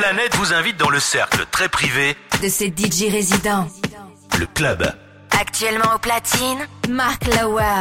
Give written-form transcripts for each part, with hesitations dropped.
Planète vous invite dans le cercle très privé de ses DJ résidents. Le club. Actuellement au platine, Mark Lauer.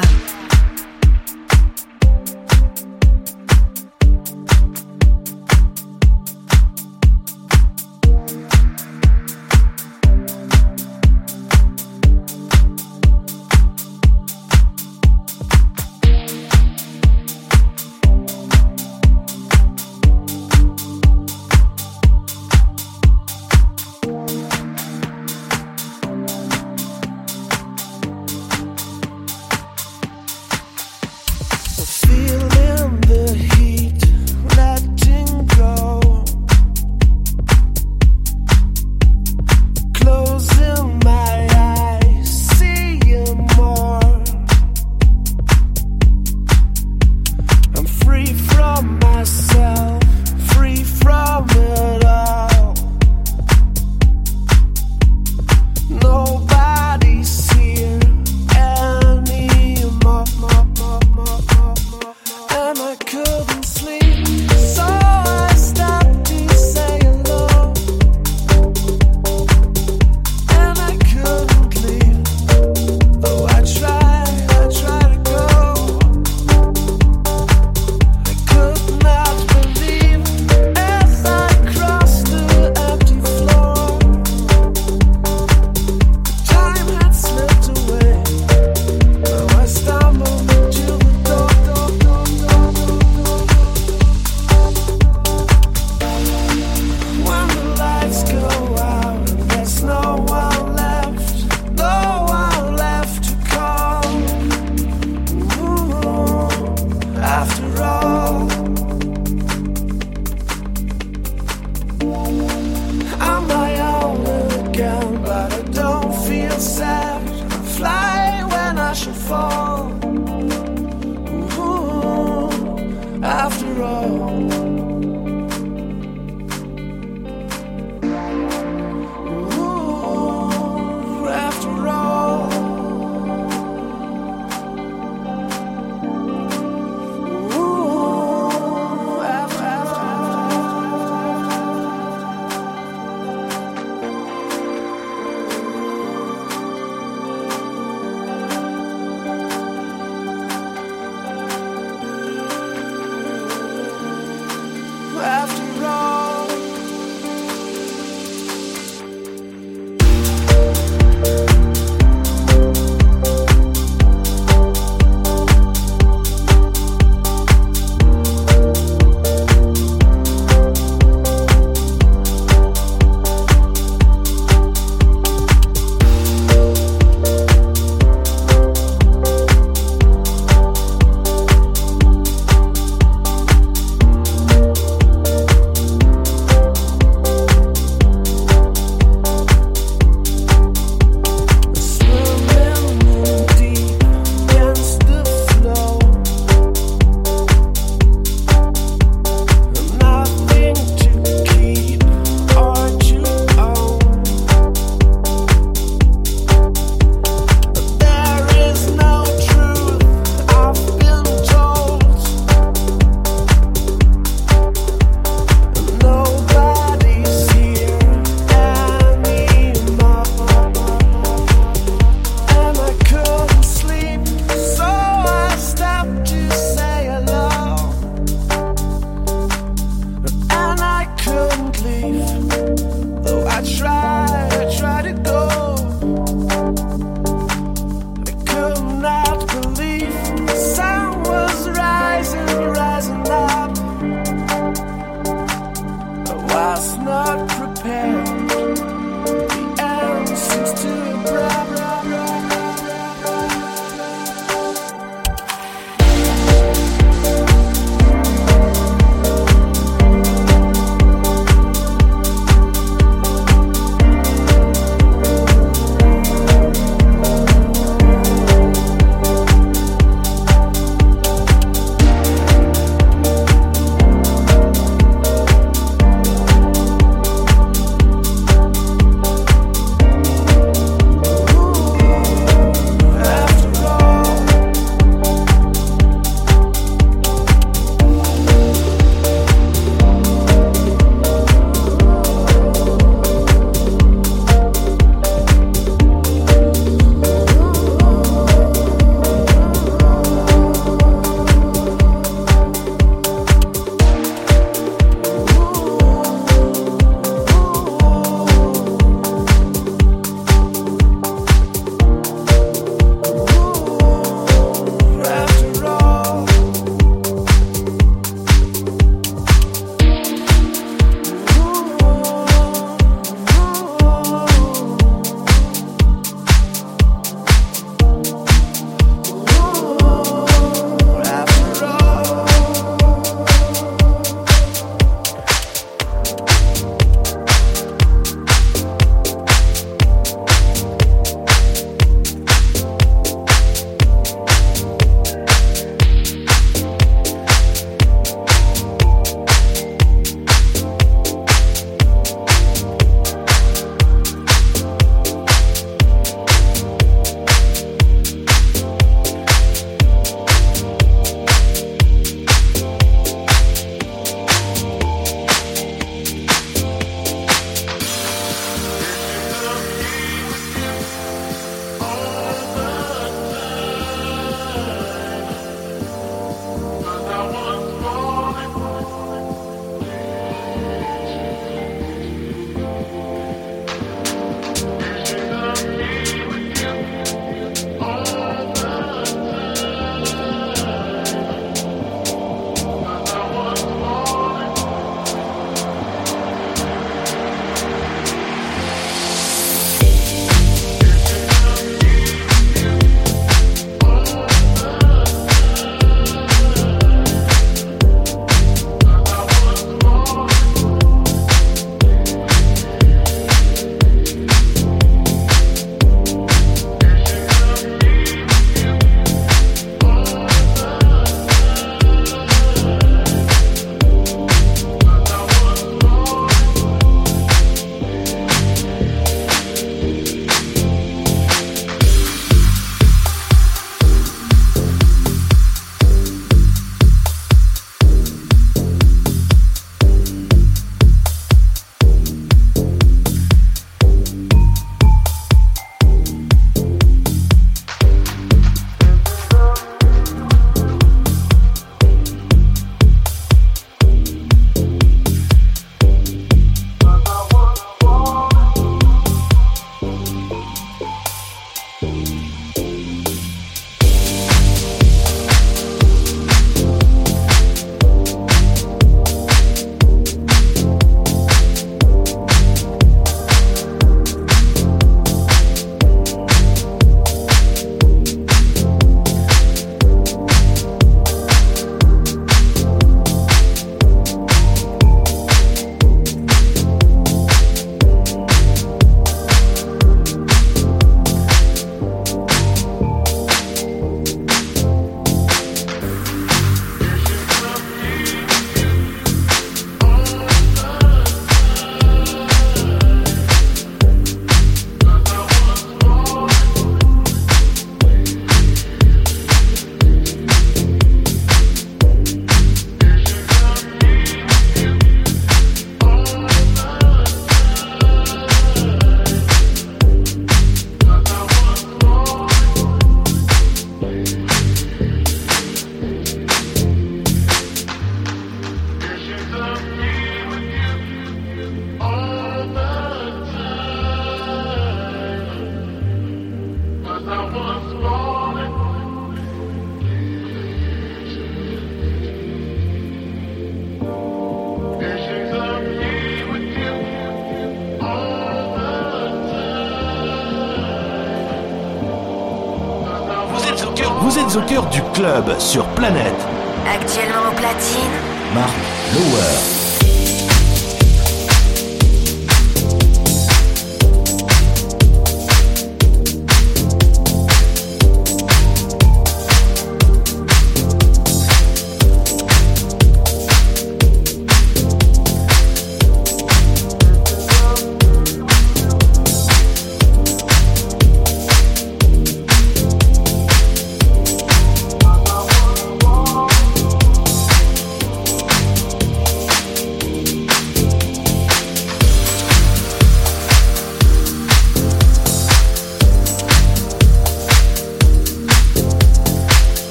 Vous êtes au cœur du club sur Planète. Actuellement au platine, Mark Lower.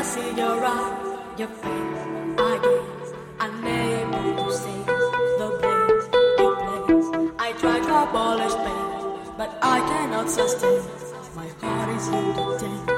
see your eyes, your face, I gaze, unable to see the place you place. I try to abolish pain, but I cannot sustain. My heart is here to take.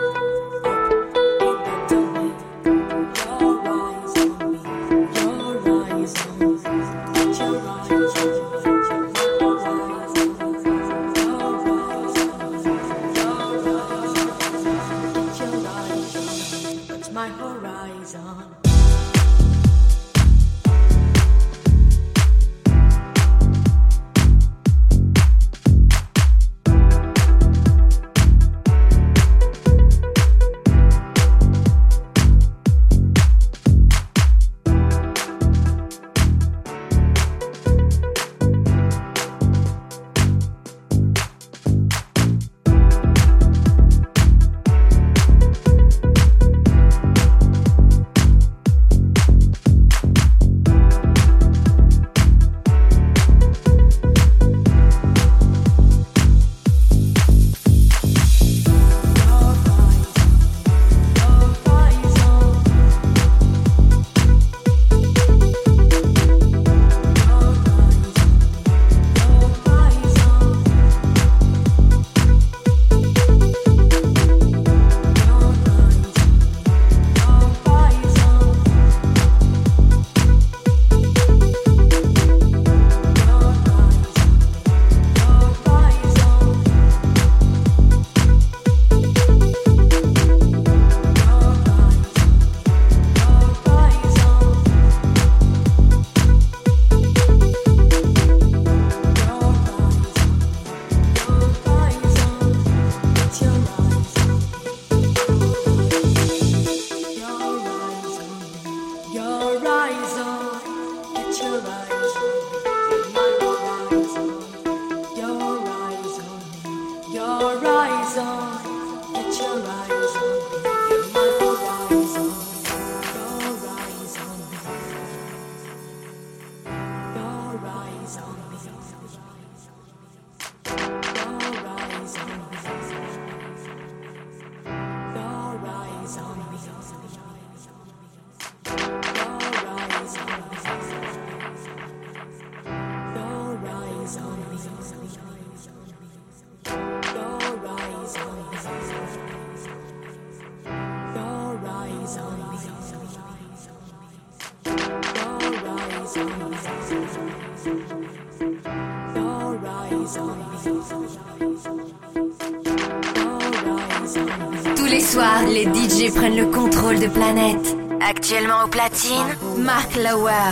Tous les soirs, les DJ prennent le contrôle de Planète. Actuellement au platine, Mark Lower.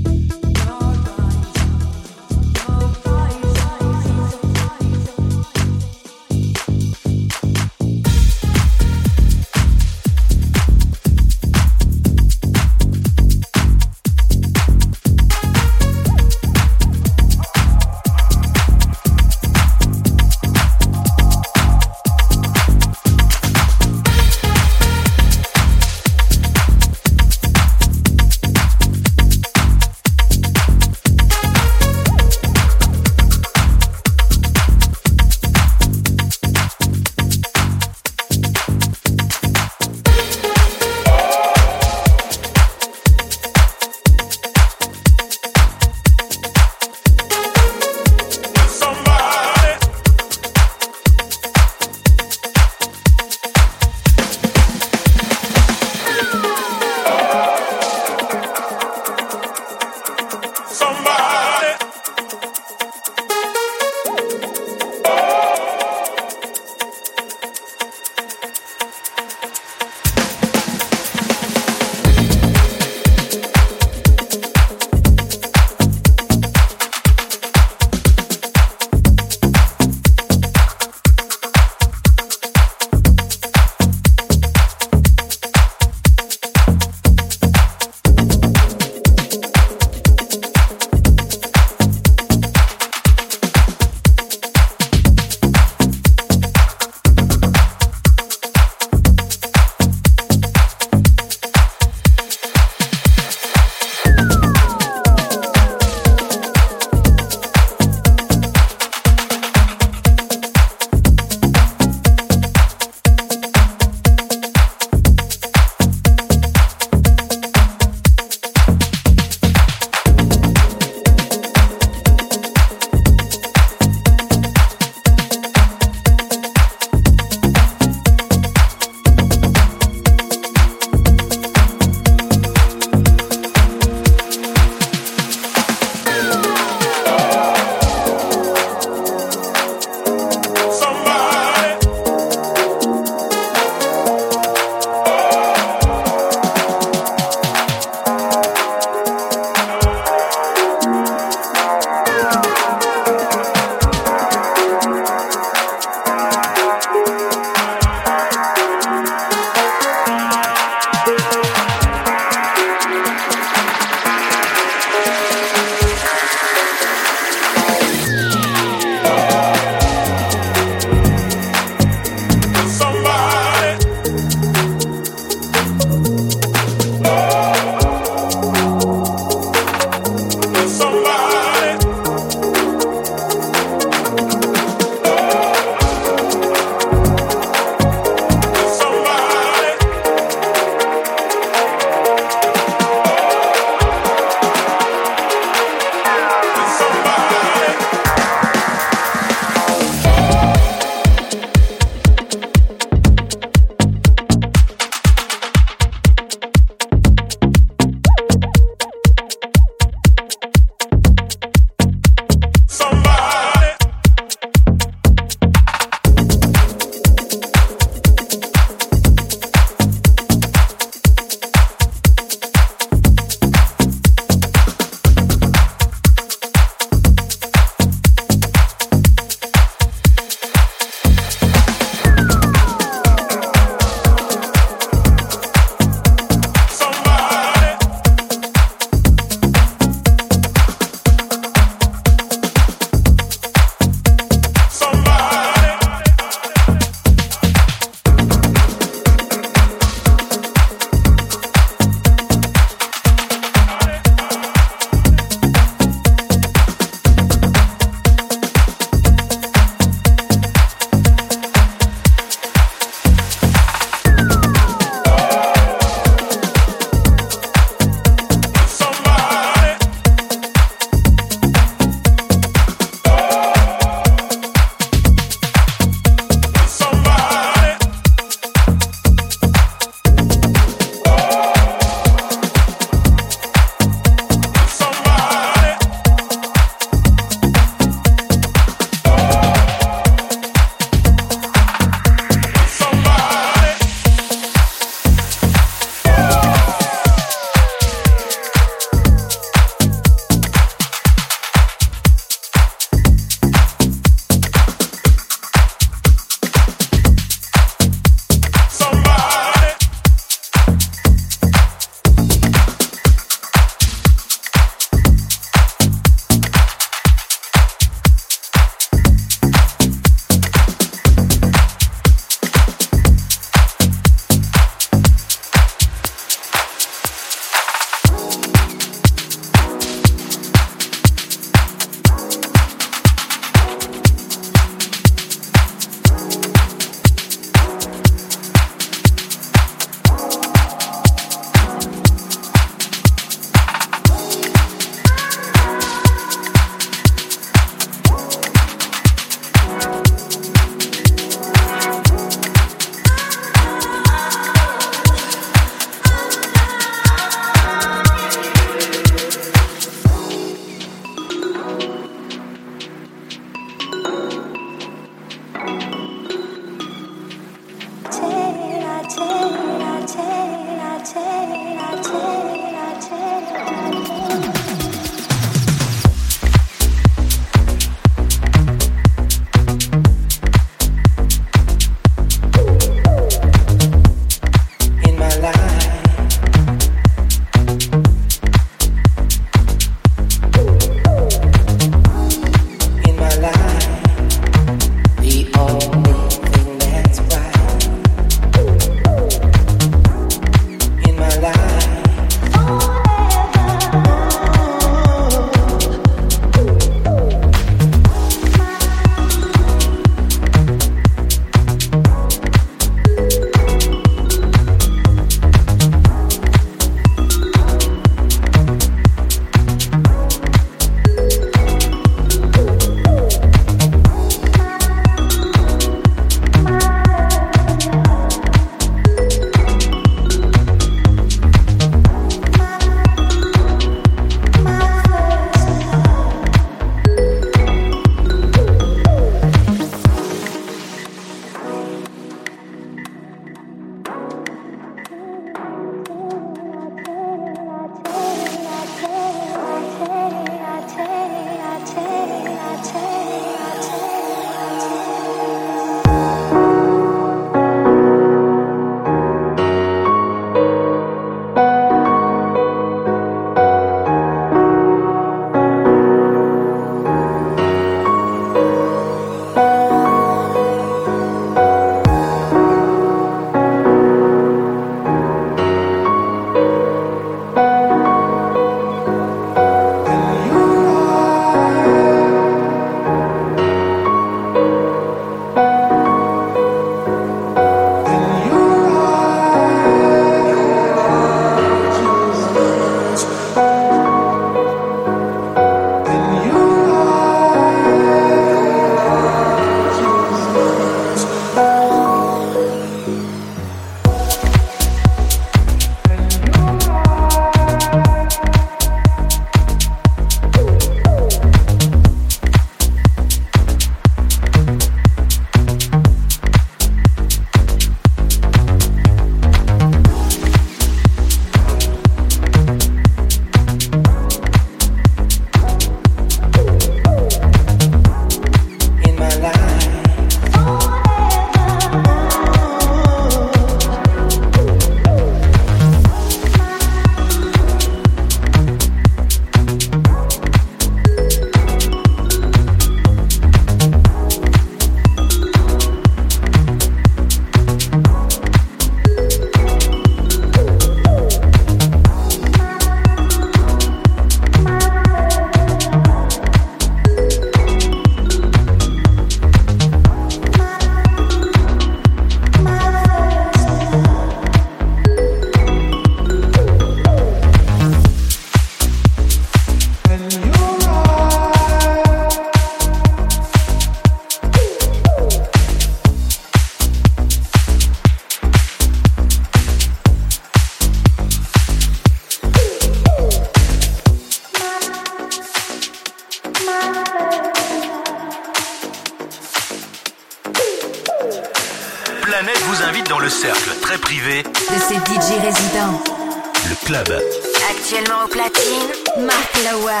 invite dans le cercle très privé de ses DJ résidents. Le club. Actuellement au platine, Mark Lauer.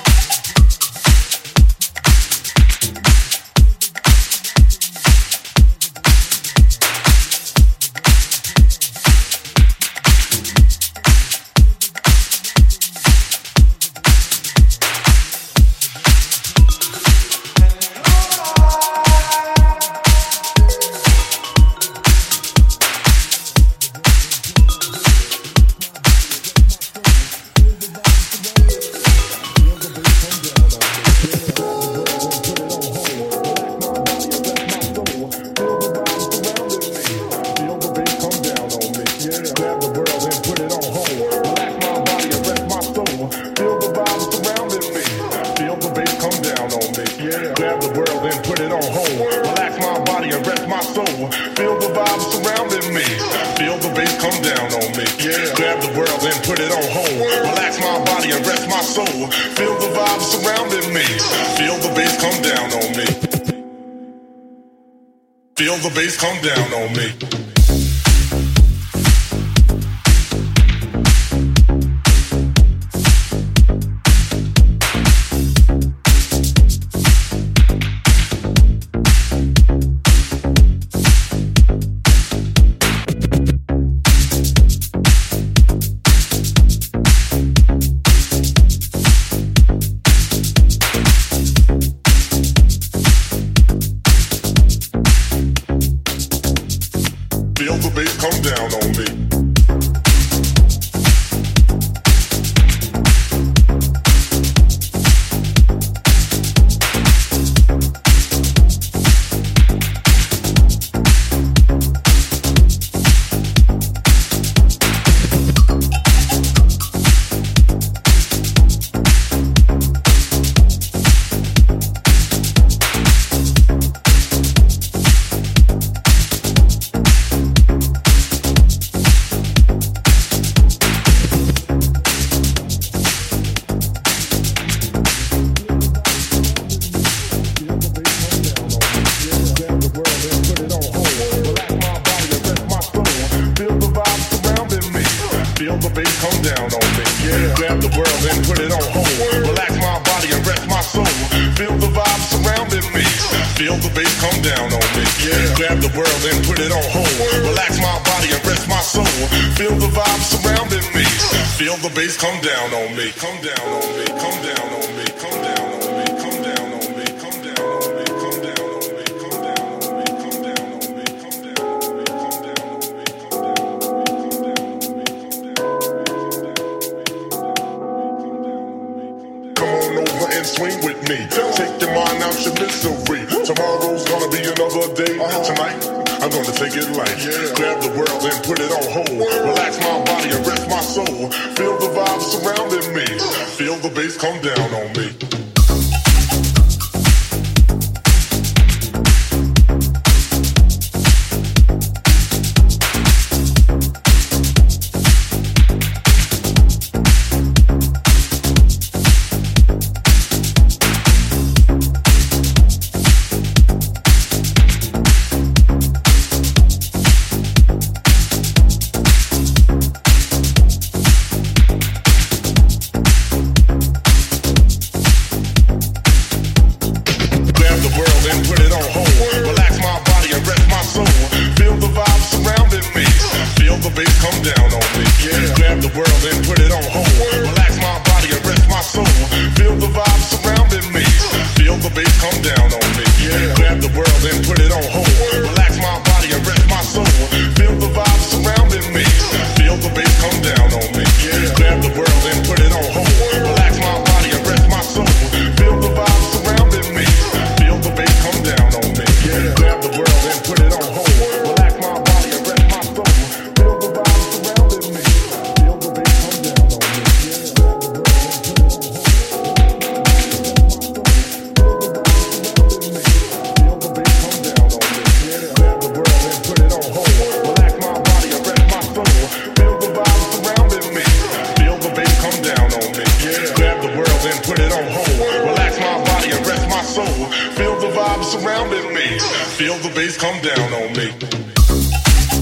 Feel the bass come down on me. Feel the bass come down on me. The bass come down on me, come down on me, come down on me, come down on me, come down on me, come down on me, come down on me, come down on me, come down on me, come down on me, come down on me, come on over and swing with me. Take your mind out your misery. Tomorrow's gonna be another day. Tonight I'm gonna take it light. Grab the world and put it on hold. Relax my body and rest my soul. Feel the vibes surrounding me. Feel the bass come down on me. Feel the bass come down on me.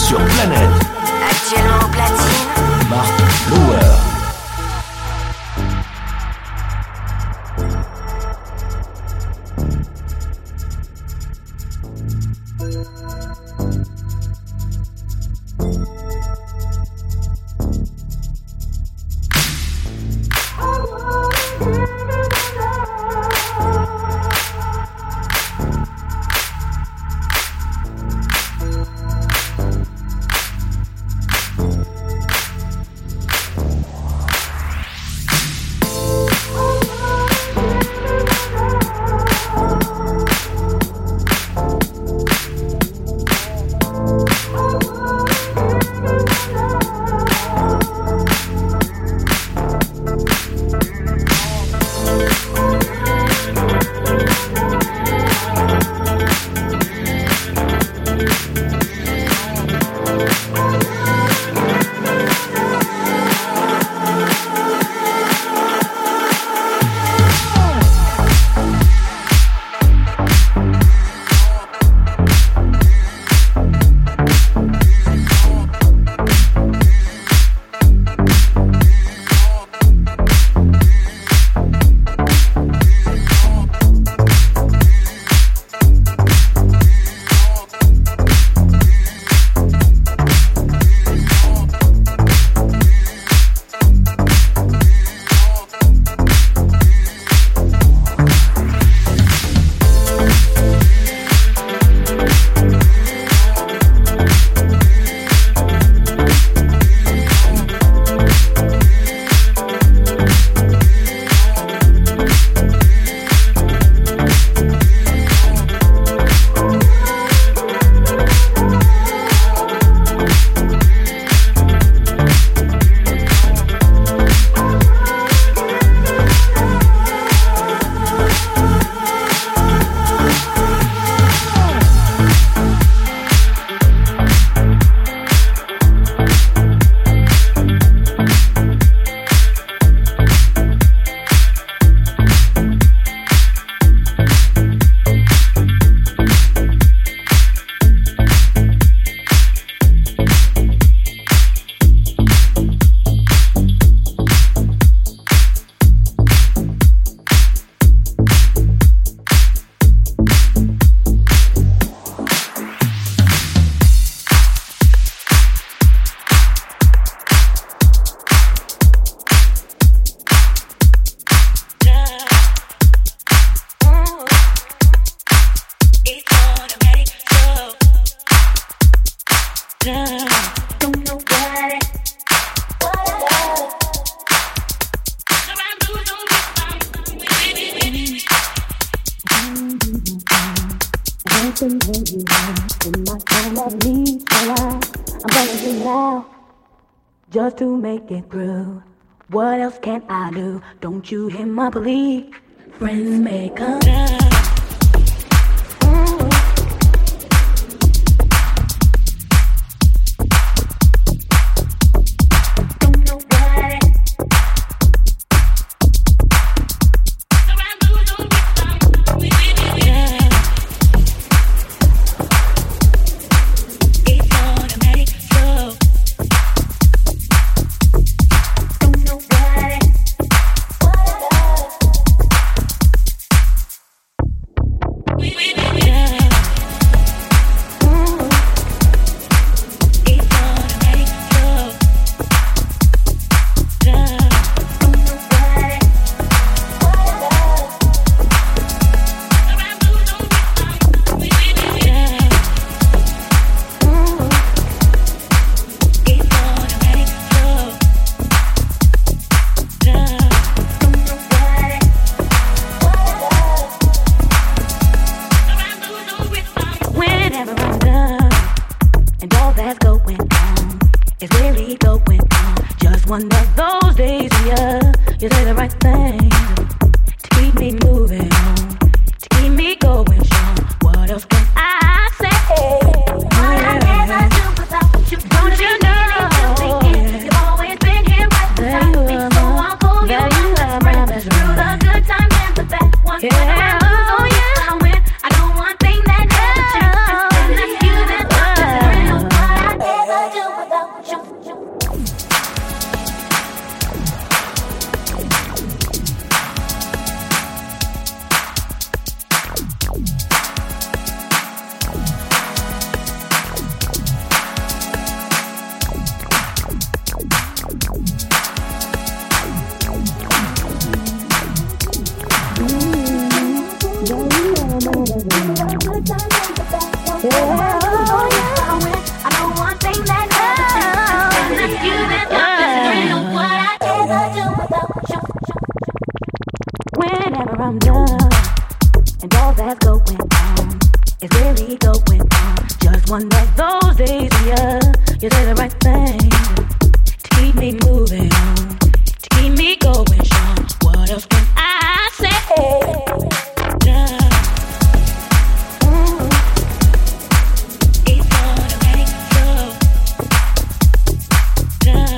sur Planète. Actuellement au platine, Mark Lower. Just to make it through. What else can I do? Don't you hear my plea? Friends may come. Whenever I'm done, and all that's going on is really going on. Just one of those days, yeah, you say the right thing to keep me moving on, to keep me going strong. What else can I say? Yeah. It's automatic, so yeah.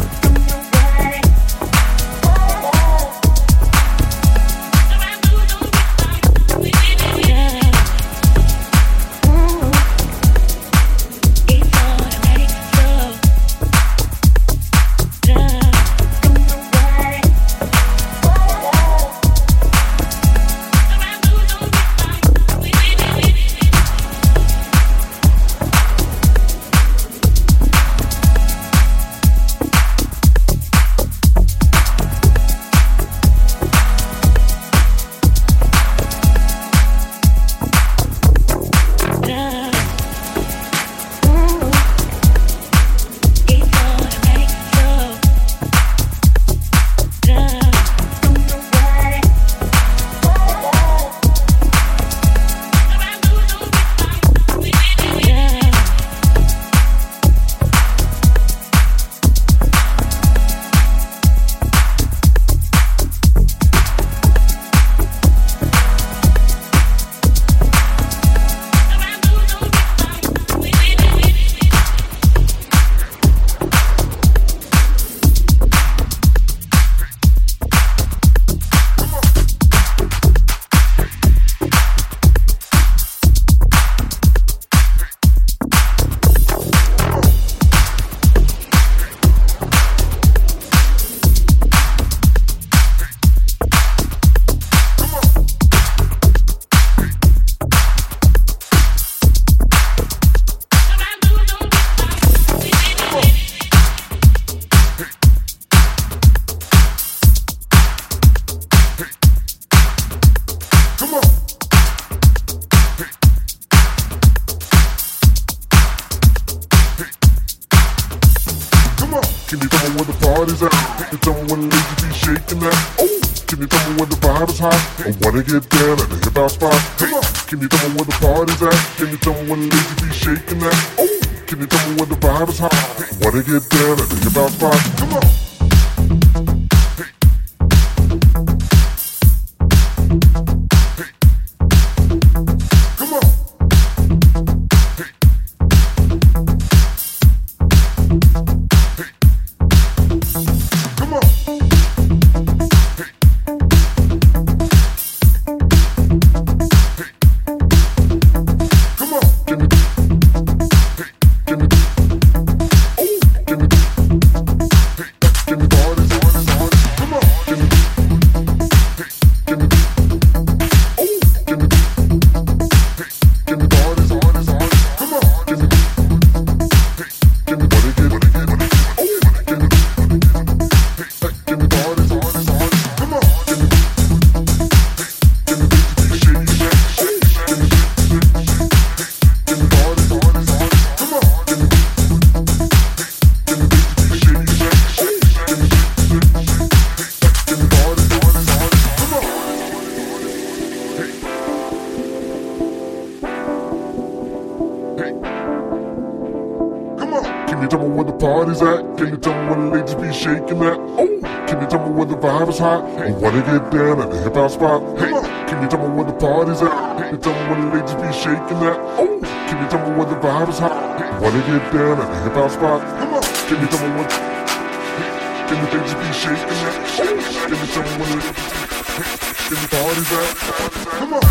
Can you tell me where the party's at? Can you tell me when the ladies be shaking that? Oh, can you tell me when the vibe is hot? I wanna get down at the hip hop spot. Hey, can you tell me where the party's at? Can you tell me when the ladies be shaking that? Oh, can you tell me when the vibe is hot? I wanna get down at the hip hop spot. Come on. Can you tell me where the party's at? Can you tell me when the ladies be shaking that? Oh, can you tell me where the vibe is hot? I wanna get down at the hip hop spot. Hey, can you tell me where the party's at? Can you tell me when the ladies be shaking that? Oh, can you tell me where the vibe is hot? I wanna get down at the hip hop spot. Can you tell me what? Can the ladies be shaking that? Oh, can you tell me when the party's at? Come on.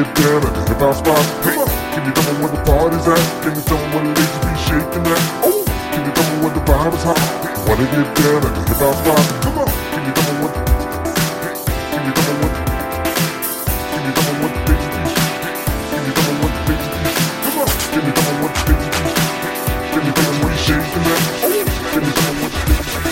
get down at the hip hop spot? Hey, can you tell me where the party's at? Can you tell me where the ladies be shaking at? Oh, can you tell me where the vibe is hot? Wanna get down at the hip hop spot? Come on, can you tell me what? Can you tell me what? Can you tell me what the ladies be shaking? Can you tell me what the ladies be shaking? Come on, can you tell me what the ladies be shaking? Can you tell me what he's shaking at? Oh, can you tell me what the ladies be shaking?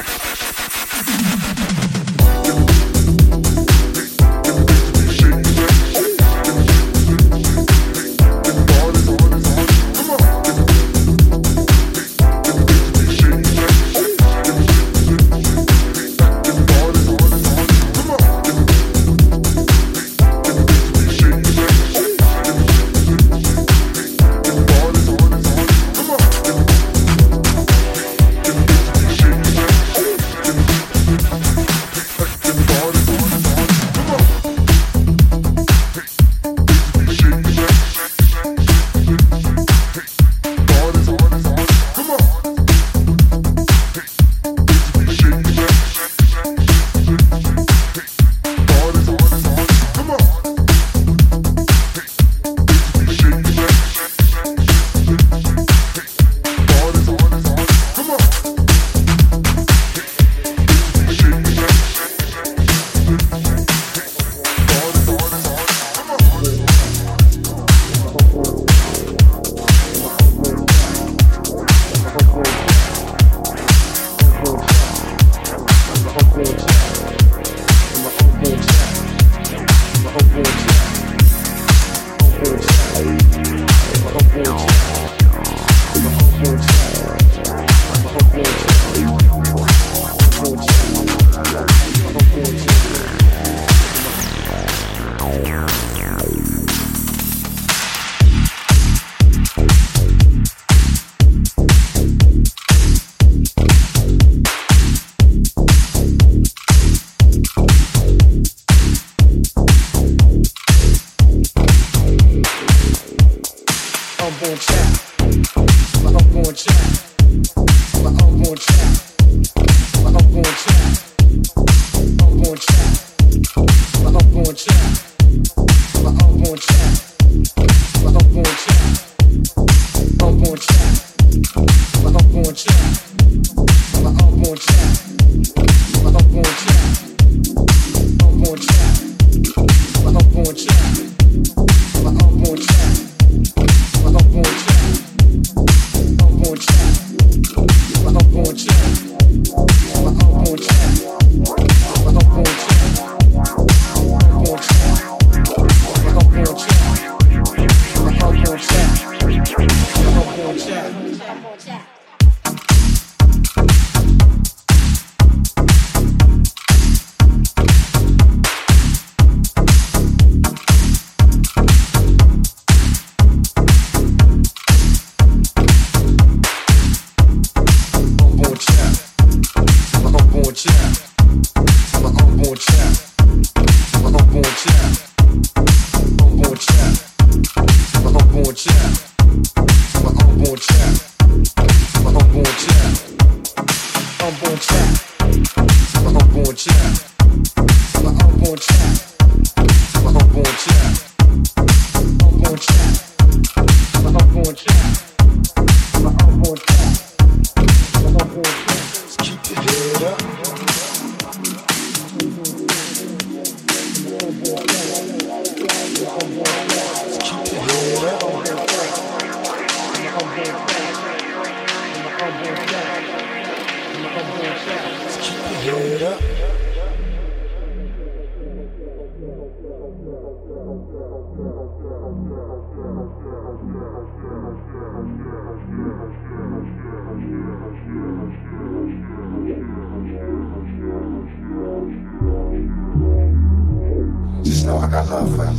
Just know I got love for you.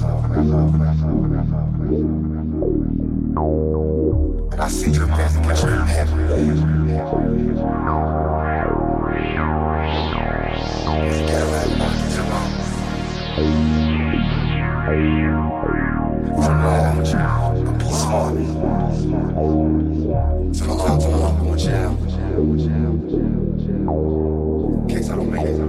And I see you best catch her in heaven. Let's get her right back into love. From now on, child, but be smart. So I'm going jam. In case I don't make it.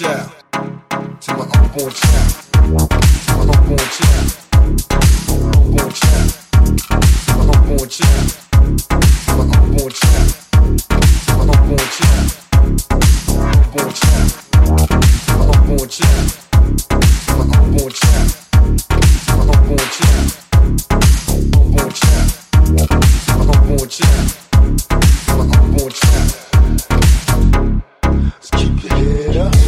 child, to my unborn child, to my unborn child, unborn child, to my unborn child, to my unborn child, to my unborn child, unborn child, to my unborn child, to my unborn child, to my unborn child, unborn child, to my unborn child, to my unborn child. Let's keep your head up.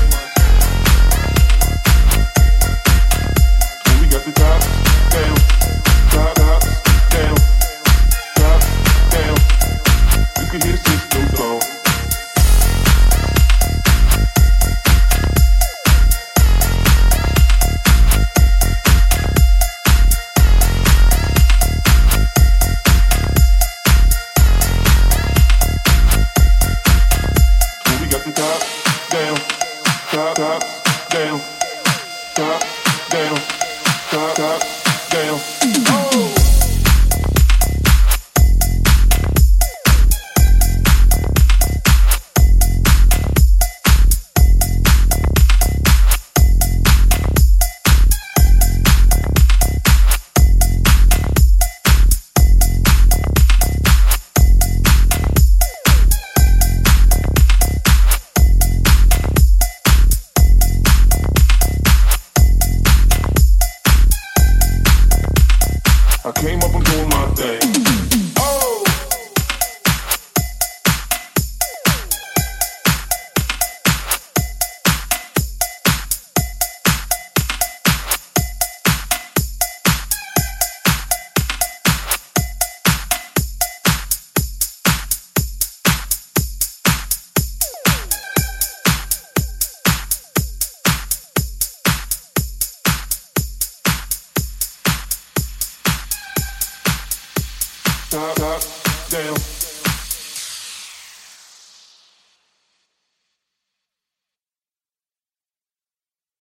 Down. top, down.